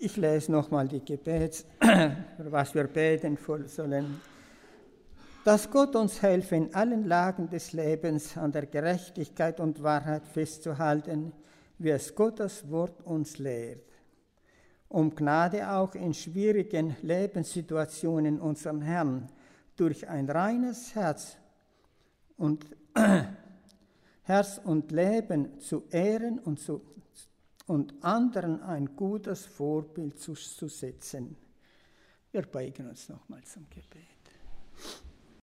Ich lese nochmal die was wir beten sollen. Dass Gott uns helfe, in allen Lagen des Lebens an der Gerechtigkeit und Wahrheit festzuhalten, wie es Gottes Wort uns lehrt. Um Gnade auch in schwierigen Lebenssituationen unserem Herrn durch ein reines Herz und Leben zu ehren und anderen ein gutes Vorbild zu setzen. Wir beugen uns nochmal zum Gebet.